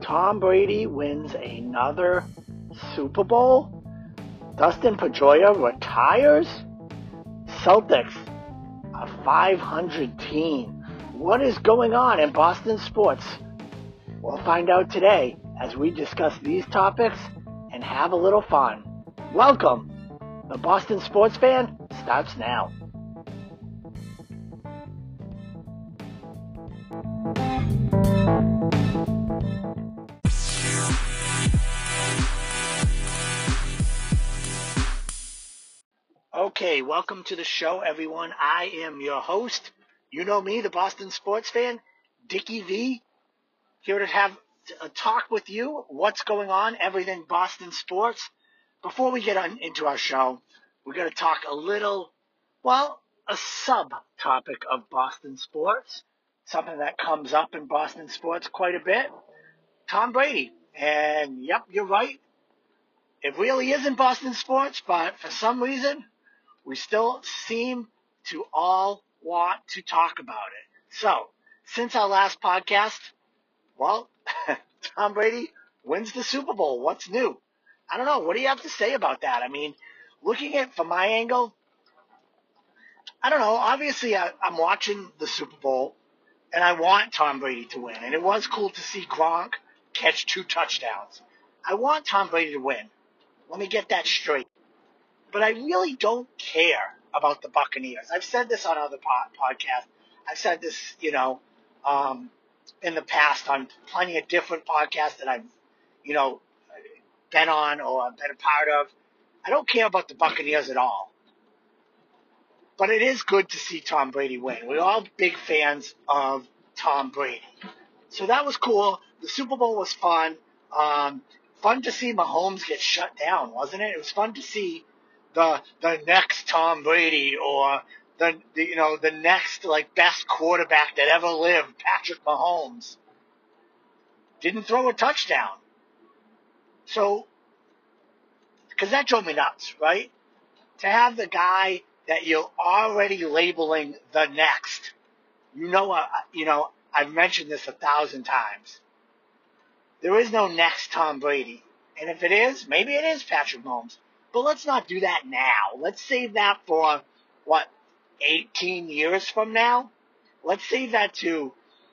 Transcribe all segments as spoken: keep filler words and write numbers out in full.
Tom Brady wins another Super Bowl? Dustin Pedroia retires? Celtics, a five hundred team. What is going on in Boston sports? We'll find out today as we discuss these topics and have a little fun. Welcome! The Boston Sports Fan starts now. Okay, welcome to the show, everyone. I am your host. You know me, the Boston Sports Fan, Dickie V, here to have a talk with you. What's going on, everything Boston sports. Before we get on into our show, we're going to talk a little, well, a sub-topic of Boston sports, something that comes up in Boston sports quite a bit. Tom Brady. And, yep, you're right. It really isn't Boston sports, but for some reason, we still seem to all want to talk about it. So, since our last podcast, well, Tom Brady wins the Super Bowl. What's new? I don't know. What do you have to say about that? I mean, looking at it from my angle, I don't know. Obviously, I, I'm watching the Super Bowl, and I want Tom Brady to win. And it was cool to see Gronk catch two touchdowns. I want Tom Brady to win. Let me get that straight. But I really don't care about the Buccaneers. I've said this on other po- podcasts. I've said this, you know, um, in the past on plenty of different podcasts that I've, you know, been on or been a part of. I don't care about the Buccaneers at all. But it is good to see Tom Brady win. We're all big fans of Tom Brady. So that was cool. The Super Bowl was fun. Um, fun to see Mahomes get shut down, wasn't it? It was fun to see the the next Tom Brady or the, the you know the next like best quarterback that ever lived, Patrick Mahomes, didn't throw a touchdown. So, because that drove me nuts, right? To have the guy that you're already labeling the next, you know, uh, you know, I've mentioned this a thousand times. There is no next Tom Brady, and if it is, maybe it is Patrick Mahomes. But let's not do that now. Let's save that for, what, eighteen years from now? Let's save that to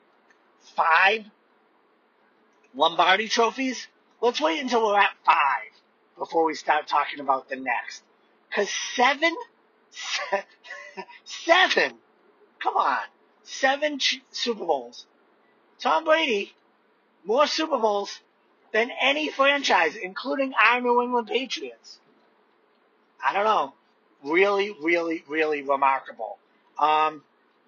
five Lombardi trophies. Let's wait until we're at five before we start talking about the next. Because seven? Se- seven? Come on. Seven ch- Super Bowls. Tom Brady, more Super Bowls than any franchise, including our New England Patriots. I don't know. Really, really, really remarkable. Um,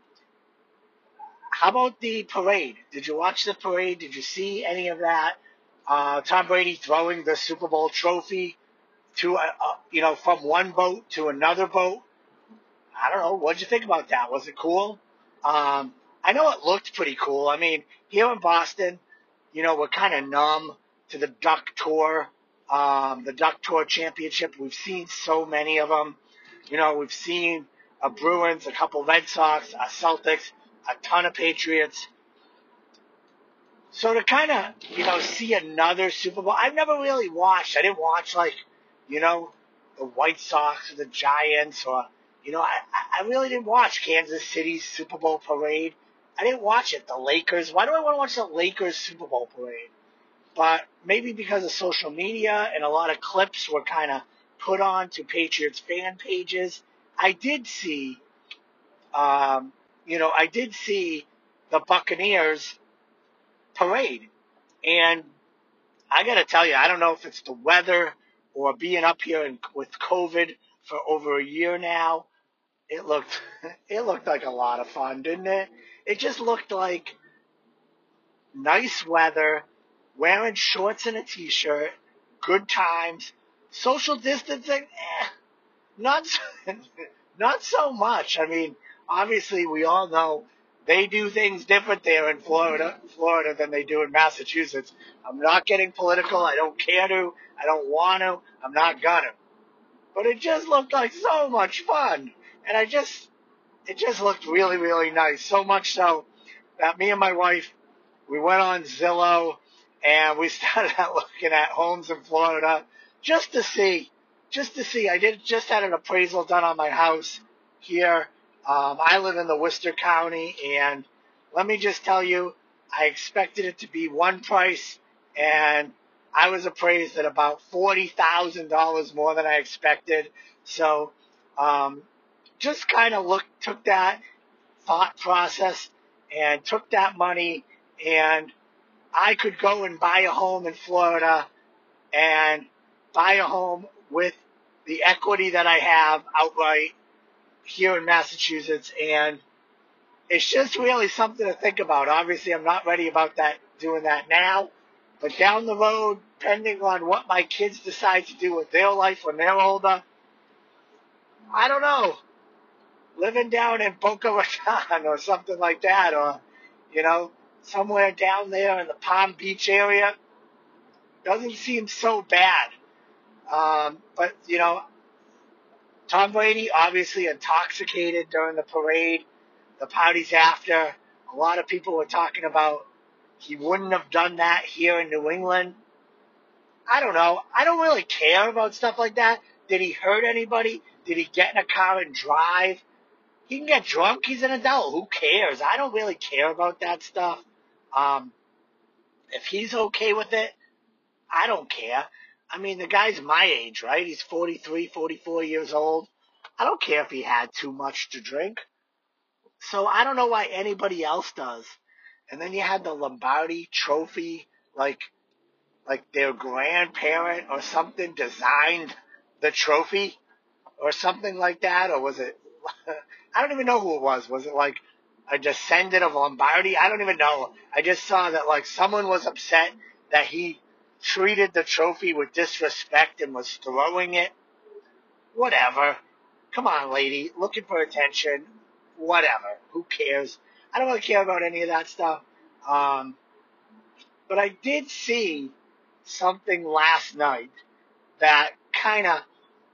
how about the parade? Did you watch the parade? Did you see any of that? Uh, Tom Brady throwing the Super Bowl trophy to, a, a, you know, from one boat to another boat. I don't know. What did you think about that? Was it cool? Um, I know it looked pretty cool. I mean, here in Boston, you know, we're kind of numb to the Duck Tour, um, the Duck Tour Championship. We've seen so many of them. You know, we've seen a Bruins, a couple Red Sox, a Celtics, a ton of Patriots. So to kind of, you know, see another Super Bowl, I've never really watched. I didn't watch, like, you know, the White Sox or the Giants or, you know, I, I really didn't watch Kansas City's Super Bowl parade. I didn't watch it. The Lakers. Why do I want to watch the Lakers Super Bowl parade? But maybe because of social media and a lot of clips were kind of put on to Patriots fan pages. I did see, um, you know, I did see the Buccaneers parade. And I got to tell you, I don't know if it's the weather or being up here in, with COVID for over a year now. It looked, it looked like a lot of fun, didn't it? It just looked like nice weather, wearing shorts and a t-shirt, good times, social distancing, eh, not so, not so much. I mean, obviously we all know they do things different there in Florida, Florida than they do in Massachusetts. I'm not getting political. I don't care to. I don't want to. I'm not gonna. But it just looked like so much fun, and I just, it just looked really, really nice. So much so that me and my wife, we went on Zillow and we started out looking at homes in Florida just to see, just to see. I did just had an appraisal done on my house here. Um, I live in the Worcester County, and let me just tell you, I expected it to be one price, and I was appraised at about forty thousand dollars more than I expected. So, um, just kind of looked, took that thought process and took that money, and I could go and buy a home in Florida and buy a home with the equity that I have outright here in Massachusetts. And it's just really something to think about. Obviously, I'm not ready about that, doing that now, but down the road, depending on what my kids decide to do with their life when they're older, I don't know, living down in Boca Raton or something like that, or, you know, somewhere down there in the Palm Beach area, doesn't seem so bad. Um, but, you know, Tom Brady obviously intoxicated during the parade, the parties after. A lot of people were talking about he wouldn't have done that here in New England. I don't know. I don't really care about stuff like that. Did he hurt anybody? Did he get in a car and drive? He can get drunk. He's an adult. Who cares? I don't really care about that stuff. Um, if he's okay with it, I don't care. I mean, the guy's my age, right? He's forty-three, forty-four years old. I don't care if he had too much to drink. So I don't know why anybody else does. And then you had the Lombardi trophy, like like their grandparent or something designed the trophy or something like that, or was it? I don't even know who it was. Was it like a descendant of Lombardi? I don't even know. I just saw that like someone was upset that he treated the trophy with disrespect and was throwing it. Whatever. Come on, lady. Looking for attention. Whatever. Who cares? I don't really care about any of that stuff. Um, but I did see something last night that kind of,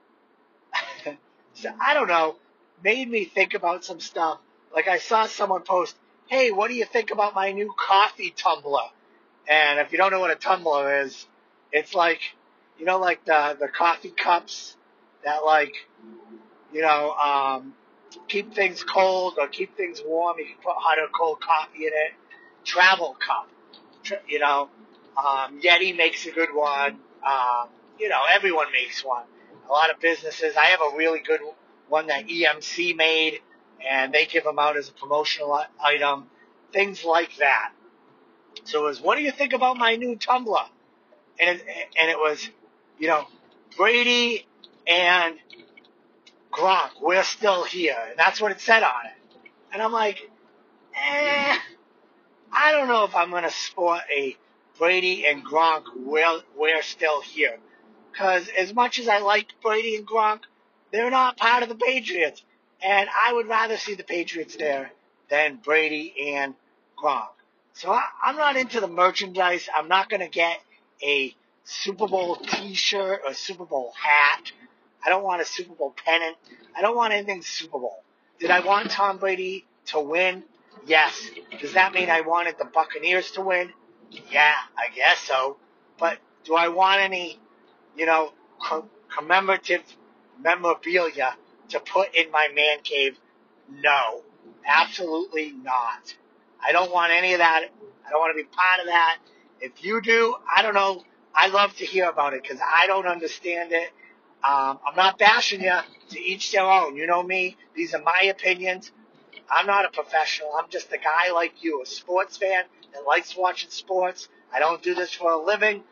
I don't know, made me think about some stuff. Like I saw someone post, hey, what do you think about my new coffee tumbler? And if you don't know what a tumbler is, it's like, you know, like the, the coffee cups that like, you know, um, keep things cold or keep things warm. You can put hot or cold coffee in it. Travel cup, you know. Um, Yeti makes a good one. Um, you know, everyone makes one. A lot of businesses. I have a really good one that E M C made, and they give them out as a promotional item. Things like that. So it was, what do you think about my new tumbler? And it, and it was, you know, Brady and Gronk, we're still here. And that's what it said on it. And I'm like, eh, I don't know if I'm going to sport a Brady and Gronk, we're, we're still here. Because as much as I like Brady and Gronk, they're not part of the Patriots. And I would rather see the Patriots there than Brady and Gronk. So I, I'm not into the merchandise. I'm not going to get a Super Bowl t-shirt or Super Bowl hat. I don't want a Super Bowl pennant. I don't want anything Super Bowl. Did I want Tom Brady to win? Yes. Does that mean I wanted the Buccaneers to win? Yeah, I guess so. But do I want any, you know, commemorative memorabilia to put in my man cave? No. Absolutely not. I don't want any of that. I don't want to be part of that. If you do, I don't know. I love to hear about it because I don't understand it. Um, I'm not bashing you. To each their own. You know me. These are my opinions. I'm not a professional. I'm just a guy like you, a sports fan that likes watching sports. I don't do this for a living.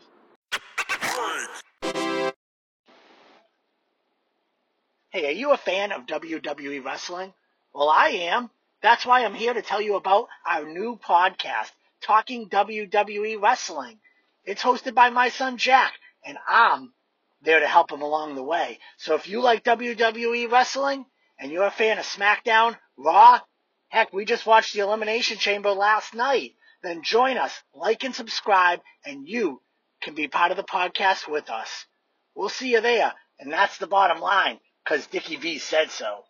Hey, are you a fan of W W E Wrestling? Well, I am. That's why I'm here to tell you about our new podcast, Talking W W E Wrestling. It's hosted by my son Jack, and I'm there to help him along the way. So if you like W W E Wrestling, and you're a fan of SmackDown, Raw, heck, we just watched the Elimination Chamber last night, then join us, like and subscribe, and you can be part of the podcast with us. We'll see you there, and that's the bottom line, because Dickie V said so.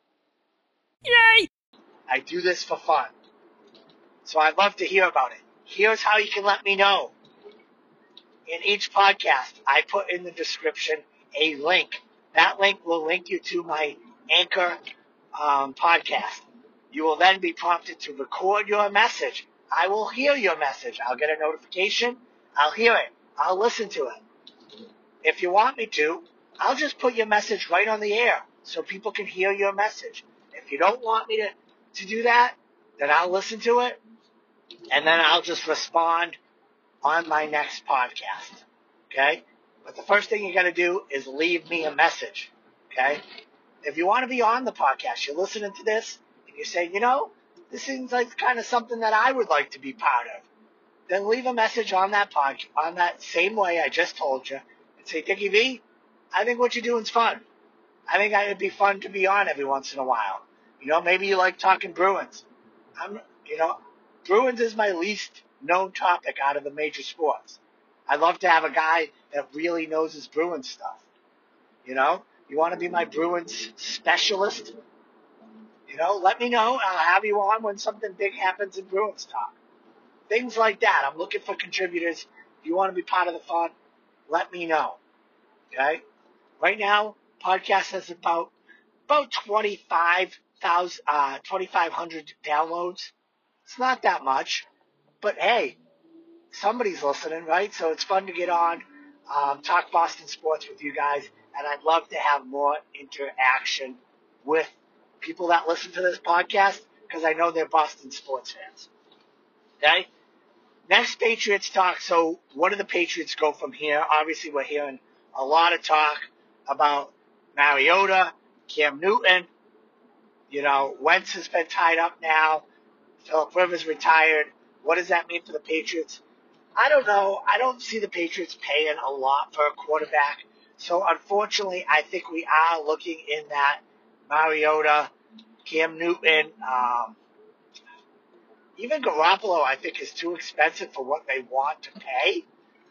Yay! I do this for fun. So I'd love to hear about it. Here's how you can let me know. In each podcast, I put in the description a link. That link will link you to my Anchor um, podcast. You will then be prompted to record your message. I will hear your message. I'll get a notification. I'll hear it. I'll listen to it. If you want me to, I'll just put your message right on the air so people can hear your message. If you don't want me to, to do that, then I'll listen to it, and then I'll just respond on my next podcast. Okay? But the first thing you got to do is leave me a message. Okay? If you want to be on the podcast, you're listening to this, and you say, you know, this seems like kind of something that I would like to be part of, then leave a message on that podcast, on that same way I just told you, and say, Dickie V, I think what you're doing is fun. I think it'd be fun to be on every once in a while. You know, maybe you like talking Bruins. I'm, you know, Bruins is my least known topic out of the major sports. I'd love to have a guy that really knows his Bruins stuff. You know, you want to be my Bruins specialist? You know, let me know. I'll have you on when something big happens in Bruins talk. Things like that. I'm looking for contributors. If you want to be part of the fun, let me know. Okay? Right now, podcast has about about twenty-five thousand, uh, twenty-five hundred downloads. It's not that much, but hey, somebody's listening, right? So it's fun to get on, um, talk Boston sports with you guys, and I'd love to have more interaction with people that listen to this podcast because I know they're Boston sports fans. Okay? Next, Patriots talk. So what do the Patriots go from here? Obviously, we're hearing a lot of talk about Mariota, Cam Newton. You know, Wentz has been tied up now. Phillip Rivers retired. What does that mean for the Patriots? I don't know. I don't see the Patriots paying a lot for a quarterback. So, unfortunately, I think we are looking in that Mariota, Cam Newton, um, even Garoppolo, I think, is too expensive for what they want to pay.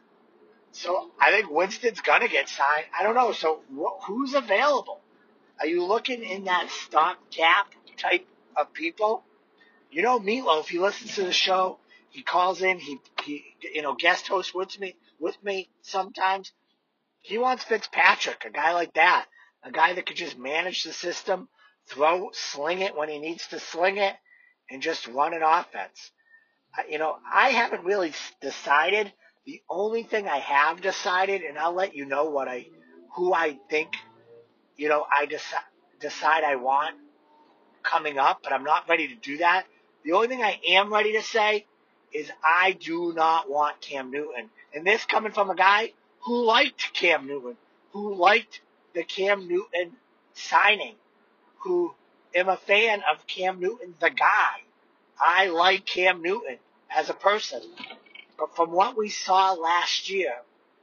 So, I think Winston's going to get signed. I don't know. So, wh- who's available? Are you looking in that stopgap type of people? You know, Meatloaf, he listens to the show. He calls in. He, he, you know, guest hosts with me, with me sometimes. He wants Fitzpatrick, a guy like that, a guy that could just manage the system, throw, sling it when he needs to sling it, and just run an offense. You know, I haven't really decided. The only thing I have decided, and I'll let you know what I, who I think, you know, I decide decide I want coming up, but I'm not ready to do that. The only thing I am ready to say is I do not want Cam Newton. And this coming from a guy who liked Cam Newton, who liked the Cam Newton signing, who am a fan of Cam Newton, the guy. I like Cam Newton as a person. But from what we saw last year,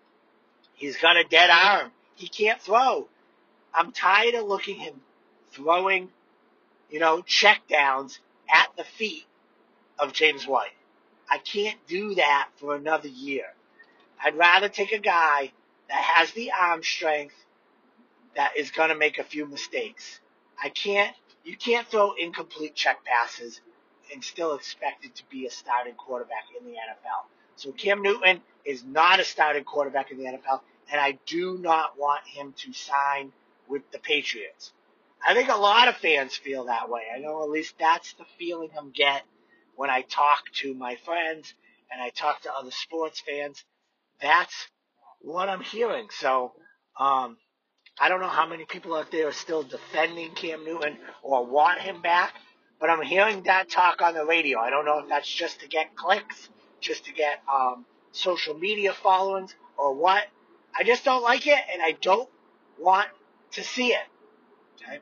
he's got a dead arm. He can't throw. I'm tired of looking him throwing, you know, check downs at the feet of James White. I can't do that for another year. I'd rather take a guy that has the arm strength that is going to make a few mistakes. I can't, you can't throw incomplete check passes and still expect it to be a starting quarterback in the N F L. So Cam Newton is not a starting quarterback in the N F L, and I do not want him to sign with the Patriots. I think a lot of fans feel that way. I know at least that's the feeling I'm getting when I talk to my friends and I talk to other sports fans. That's what I'm hearing. So um, I don't know how many people out there are still defending Cam Newton or want him back, but I'm hearing that talk on the radio. I don't know if that's just to get clicks, just to get um, social media followings, or what. I just don't like it, and I don't want to see it. Okay?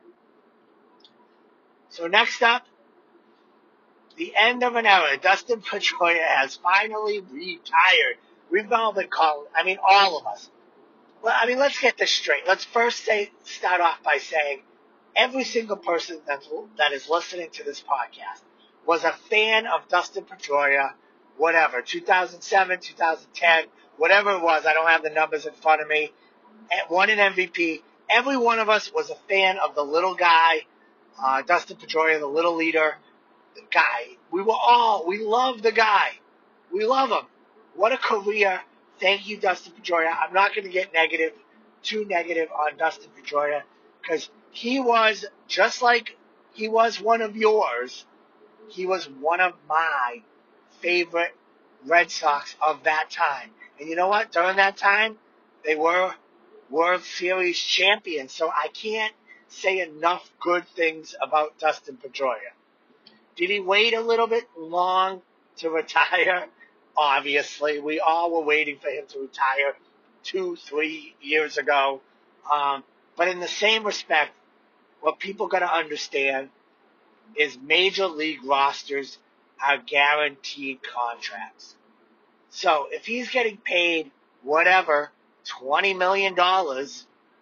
So next up, the end of an era. Dustin Pedroia has finally retired. We've all been calling, I mean, all of us. Well, I mean, let's get this straight. Let's first say, start off by saying every single person that, that is listening to this podcast was a fan of Dustin Pedroia, whatever, two thousand seven, two thousand ten, whatever it was. I don't have the numbers in front of me. Won an M V P. Every one of us was a fan of the little guy, uh, Dustin Pedroia, the little leader, the guy. We were all, we loved the guy. We love him. What a career. Thank you, Dustin Pedroia. I'm not going to get negative, too negative on Dustin Pedroia, because he was, just like he was one of yours, he was one of my favorite Red Sox of that time. And you know what? During that time, they were World Series champions. So I can't say enough good things about Dustin Pedroia. Did he wait a little bit long to retire? Obviously. We all were waiting for him to retire two, three years ago. Um, but in the same respect, what people got to understand is major league rosters are guaranteed contracts. So if he's getting paid whatever, twenty million dollars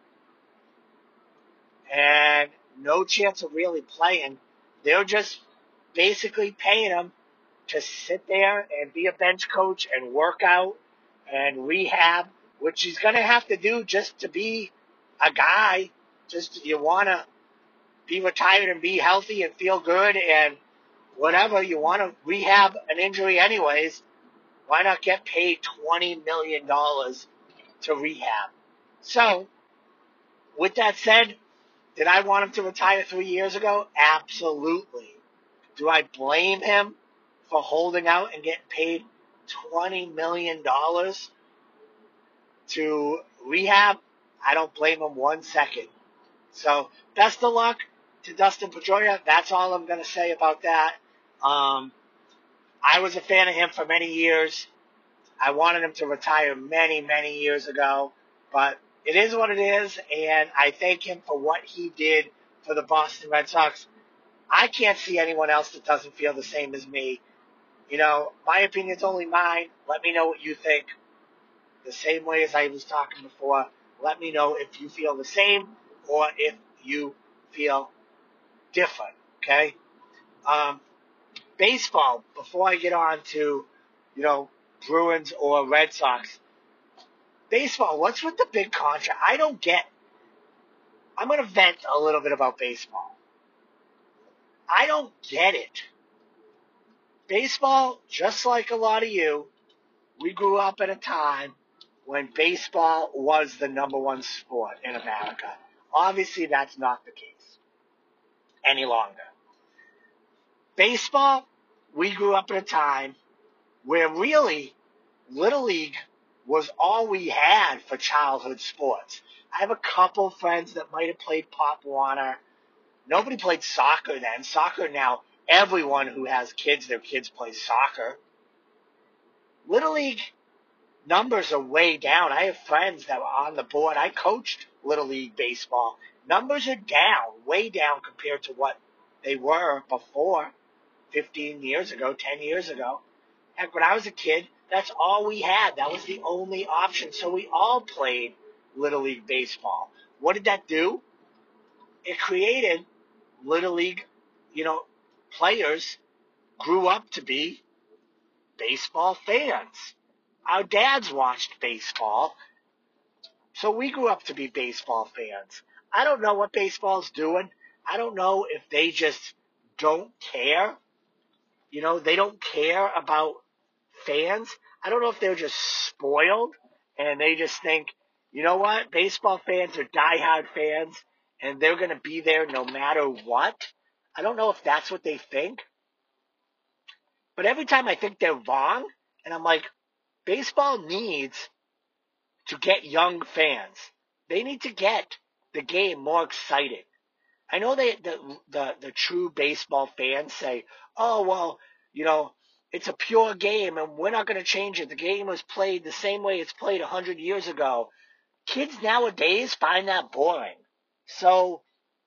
and no chance of really playing, they're just basically paying him to sit there and be a bench coach and work out and rehab, which he's going to have to do just to be a guy. Just you want to be retired and be healthy and feel good and whatever, you want to rehab an injury anyways, why not get paid twenty million dollars to rehab? So, with that said, did I want him to retire three years ago? Absolutely. Do I blame him for holding out and getting paid twenty million dollars to rehab? I don't blame him one second. So, best of luck to Dustin Pedroia. That's all I'm going to say about that. Um, I was a fan of him for many years. I wanted him to retire many, many years ago. But it is what it is, and I thank him for what he did for the Boston Red Sox. I can't see anyone else that doesn't feel the same as me. You know, my opinion's only mine. Let me know what you think. The same way as I was talking before, let me know if you feel the same or if you feel different, okay? Um, baseball, before I get on to, you know, Bruins or Red Sox, baseball, what's with the big contract? I don't get. I'm going to vent a little bit about baseball. I don't get it. Baseball, just like a lot of you, we grew up at a time when baseball was the number one sport in America. Obviously, that's not the case any longer. Baseball, we grew up at a time where really Little League was all we had for childhood sports. I have a couple friends that might have played Pop Warner. Nobody played soccer then. Soccer now, everyone who has kids, their kids play soccer. Little League numbers are way down. I have friends that were on the board. I coached Little League baseball. Numbers are down, way down compared to what they were before, fifteen years ago, ten years ago. Heck, when I was a kid, that's all we had. That was the only option. So we all played Little League baseball. What did that do? It created Little League, you know, players grew up to be baseball fans. Our dads watched baseball, so we grew up to be baseball fans. I don't know what baseball's doing. I don't know if they just don't care. You know, they don't care about fans. I don't know if they're just spoiled and they just think, you know what, baseball fans are diehard fans and they're going to be there no matter what. I don't know if that's what they think. But every time I think they're wrong, and I'm like, baseball needs to get young fans. They need to get the game more exciting. I know they, the, the, the true baseball fans say, oh, well, you know, it's a pure game and we're not going to change it. The game was played the same way it's played one hundred years ago. Kids nowadays find that boring. So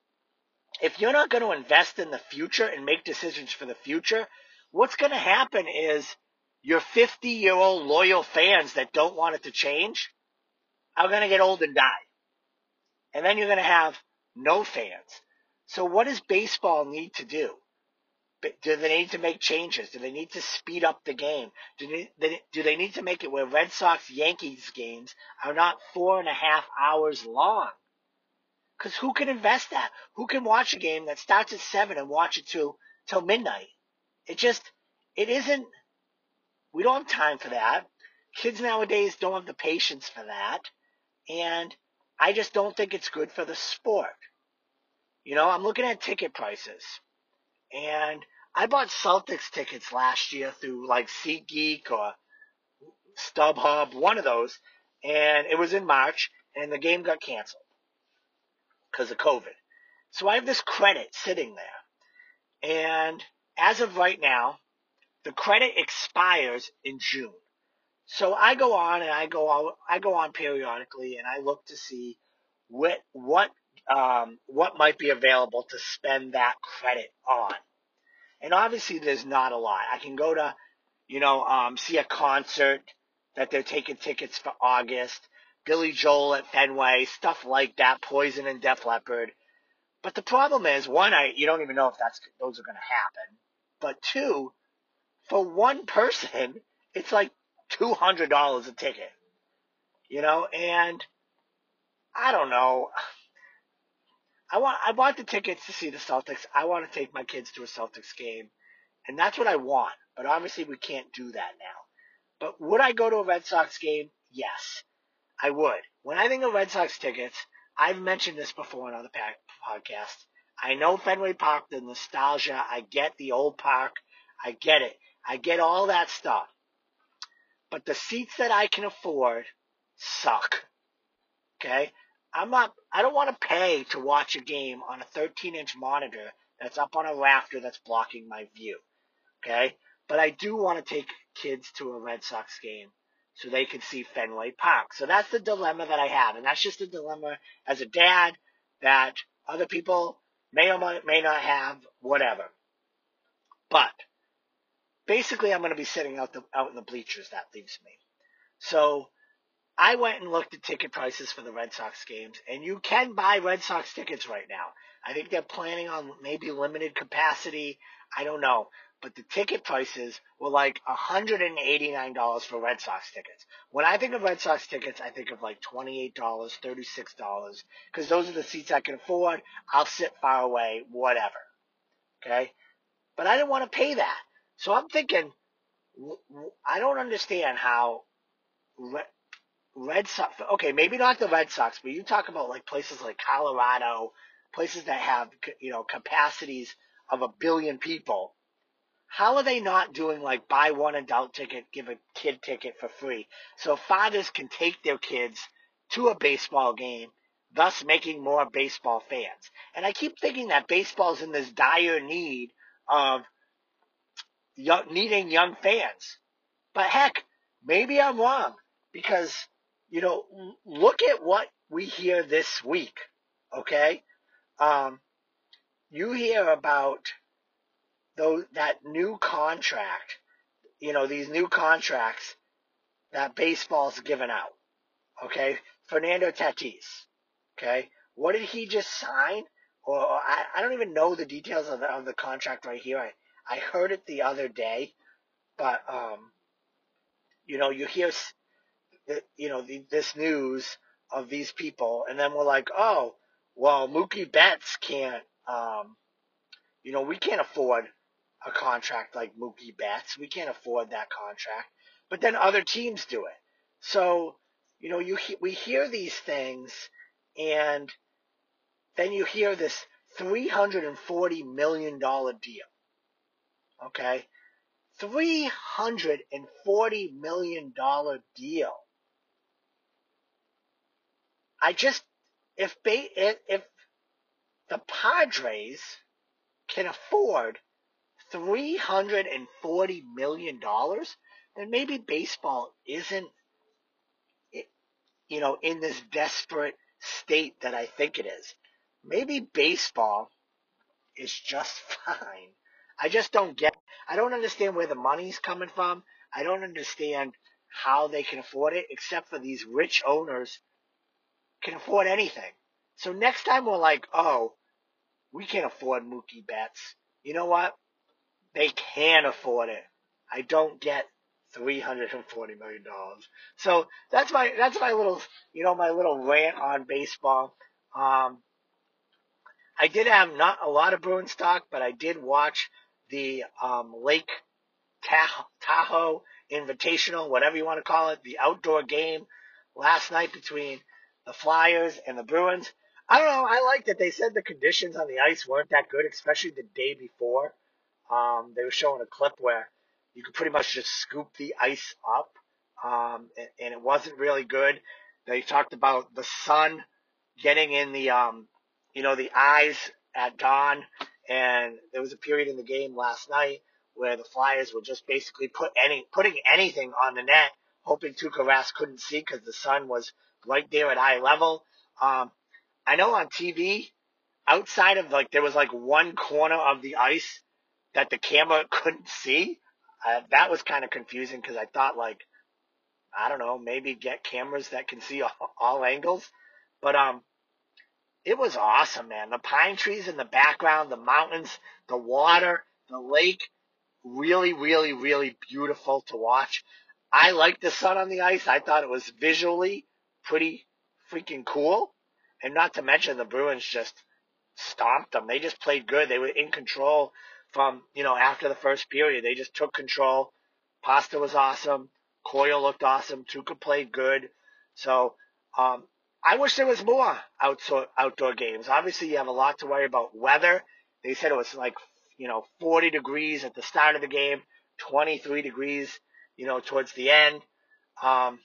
if you're not going to invest in the future and make decisions for the future, what's going to happen is your fifty-year-old loyal fans that don't want it to change are going to get old and die. And then you're going to have no fans. So what does baseball need to do? Do they need to make changes? Do they need to speed up the game? Do they, do they need to make it where Red Sox-Yankees games are not four and a half hours long? Because who can invest that? Who can watch a game that starts at seven and watch it till till midnight? It just, it isn't, We don't have time for that. Kids nowadays don't have the patience for that. And I just don't think it's good for the sport. You know, I'm looking at ticket prices. And I bought Celtics tickets last year through like SeatGeek or StubHub, one of those. And it was in March, and the game got canceled because of COVID. So I have this credit sitting there. And as of right now, the credit expires in June. So I go on and I go out, I go on periodically and I look to see what what um, what might be available to spend that credit on. And obviously there's not a lot. I can go to, you know, um, see a concert that they're taking tickets for August, Billy Joel at Fenway, stuff like that, Poison and Def Leppard. But the problem is, one, I you don't even know if that's those are going to happen. But two, for one person, it's like two hundred dollars a ticket, you know, and I don't know. I want I want the tickets to see the Celtics. I want to take my kids to a Celtics game, and that's what I want. But obviously, we can't do that now. But would I go to a Red Sox game? Yes, I would. When I think of Red Sox tickets, I've mentioned this before on other podcasts. I know Fenway Park, the nostalgia. I get the old park. I get it. I get all that stuff. But the seats that I can afford suck. Okay? I'm not, I don't want to pay to watch a game on a thirteen inch monitor that's up on a rafter that's blocking my view. Okay? But I do want to take kids to a Red Sox game so they can see Fenway Park. So that's the dilemma that I have. And that's just a dilemma as a dad that other people may or may not have, whatever. But basically, I'm going to be sitting out the out in the bleachers. That leaves me. So I went and looked at ticket prices for the Red Sox games, and you can buy Red Sox tickets right now. I think they're planning on maybe limited capacity. I don't know. But the ticket prices were like one hundred eighty-nine dollars for Red Sox tickets. When I think of Red Sox tickets, I think of like twenty-eight dollars, thirty-six dollars, because those are the seats I can afford. I'll sit far away, whatever. Okay? But I didn't want to pay that. So I'm thinking, I don't understand how Red Sox, okay, maybe not the Red Sox, but you talk about like places like Colorado, places that have, you know, capacities of a billion people. How are they not doing like buy one adult ticket, give a kid ticket for free? So fathers can take their kids to a baseball game, thus making more baseball fans. And I keep thinking that baseball's in this dire need of young, needing young fans. But heck, maybe I'm wrong because, you know, look at what we hear this week, okay? Um, you hear about those, that new contract, you know, these new contracts that baseball's given out, okay? Fernando Tatis, okay? What did he just sign? Or I, I don't even know the details of the, of the contract right here. I, I heard it the other day, but, um, you know, you hear, you know, the, this news of these people, and then we're like, oh, well, Mookie Betts can't, um, you know, we can't afford a contract like Mookie Betts. We can't afford that contract. But then other teams do it. So, you know, you we hear these things, and then you hear this three hundred forty million dollars deal. Okay? three hundred forty million dollars deal. I just, if if the Padres can afford three hundred forty million dollars, then maybe baseball isn't, you know, in this desperate state that I think it is. Maybe baseball is just fine. I just don't get, I don't understand where the money's coming from. I don't understand how they can afford it, except for these rich owners can afford anything. So next time we're like, oh, we can't afford Mookie Betts. You know what? They can afford it. I don't get three hundred forty million dollars. So that's my that's my little you know my little rant on baseball. Um, I did have not a lot of Bruins talk, but I did watch the um, Lake Tahoe Invitational, whatever you want to call it, the outdoor game last night between the Flyers and the Bruins. I don't know. I liked it. They said the conditions on the ice weren't that good, especially the day before. Um, they were showing a clip where you could pretty much just scoop the ice up, um, and, and it wasn't really good. They talked about the sun getting in the, um, you know, the eyes at dawn, and there was a period in the game last night where the Flyers were just basically put any putting anything on the net, hoping Tuukka Rask couldn't see because the sun was right there at eye level. Um, I know on T V, outside of like there was like one corner of the ice that the camera couldn't see. Uh, that was kind of confusing because I thought like I don't know, maybe get cameras that can see all, all angles, but um, it was awesome, man. The pine trees in the background, the mountains, the water, the lake. Really, really, really beautiful to watch. I liked the sun on the ice. I thought it was visually pretty freaking cool. And not to mention the Bruins just stomped them. They just played good. They were in control from, you know, after the first period. They just took control. Pasta was awesome. Coyle looked awesome. Tuukka played good. So um, I wish there was more outdoor, outdoor games. Obviously, you have a lot to worry about weather. They said it was like you know, forty degrees at the start of the game, twenty-three degrees, you know, towards the end. Um,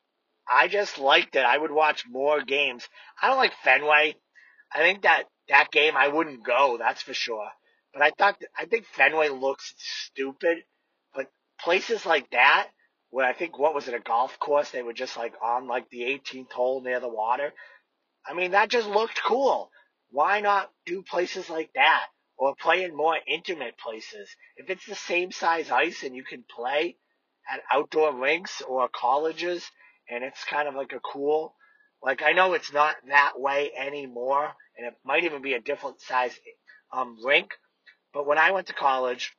I just liked it. I would watch more games. I don't like Fenway. I think that that game I wouldn't go, that's for sure. But I thought, I think Fenway looks stupid. But places like that, where I think, what was it, a golf course? They were just like on like the eighteenth hole near the water. I mean, that just looked cool. Why not do places like that? Or play in more intimate places. If it's the same size ice and you can play at outdoor rinks or colleges and it's kind of like a cool, like I know it's not that way anymore and it might even be a different size um, rink, but when I went to college,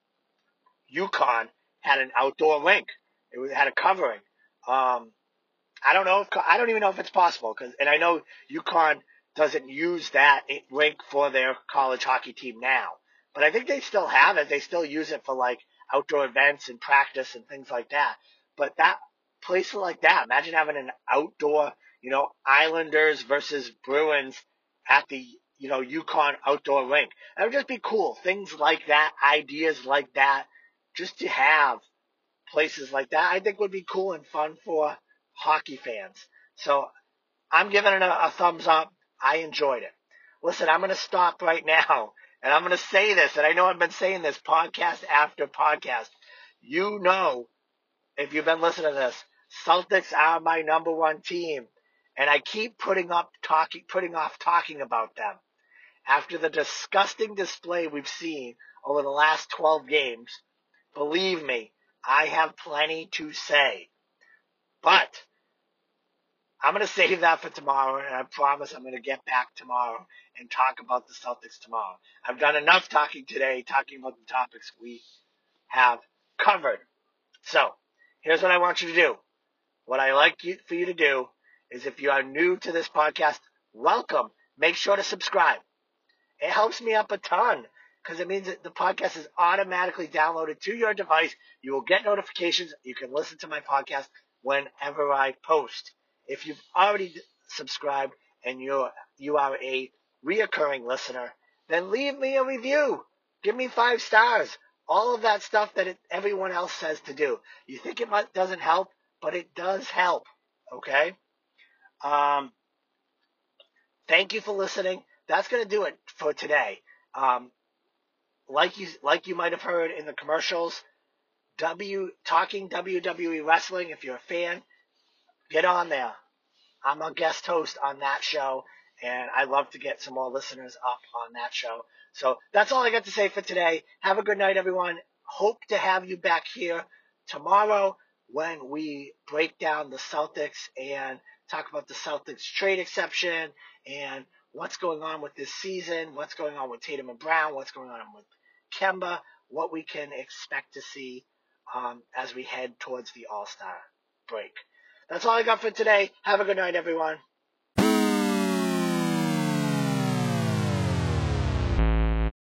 UConn had an outdoor rink. It was, had a covering. Um, I don't know if, I don't even know if it's possible because, and I know UConn doesn't use that rink for their college hockey team now. But I think they still have it. They still use it for like outdoor events and practice and things like that. But that place like that, imagine having an outdoor, you know, Islanders versus Bruins at the, you know, UConn outdoor rink. That would just be cool. Things like that, ideas like that, just to have places like that, I think would be cool and fun for hockey fans. So I'm giving it a, a thumbs up. I enjoyed it. Listen, I'm going to stop right now, and I'm going to say this, and I know I've been saying this podcast after podcast. You know, if you've been listening to this, Celtics are my number one team, and I keep putting up talking, putting off talking about them. After the disgusting display we've seen over the last twelve games, believe me, I have plenty to say. But I'm going to save that for tomorrow, and I promise I'm going to get back tomorrow and talk about the Celtics tomorrow. I've done enough talking today, talking about the topics we have covered. So, here's what I want you to do. What I like you, for you to do is if you are new to this podcast, welcome. Make sure to subscribe. It helps me up a ton because it means that the podcast is automatically downloaded to your device. You will get notifications. You can listen to my podcast whenever I post. If you've already subscribed and you're, you are a reoccurring listener, then leave me a review. Give me five stars. All of that stuff that it, everyone else says to do. You think it might, doesn't help, but it does help. Okay? Um, thank you for listening. That's going to do it for today. Um, like you, like you might have heard in the commercials, W talking W W E wrestling. If you're a fan, get on there. I'm a guest host on that show, and I love to get some more listeners up on that show. So that's all I got to say for today. Have a good night, everyone. Hope to have you back here tomorrow when we break down the Celtics and talk about the Celtics trade exception and what's going on with this season, what's going on with Tatum and Brown, what's going on with Kemba, what we can expect to see um, as we head towards the All-Star break. That's all I got for today. Have a good night, everyone.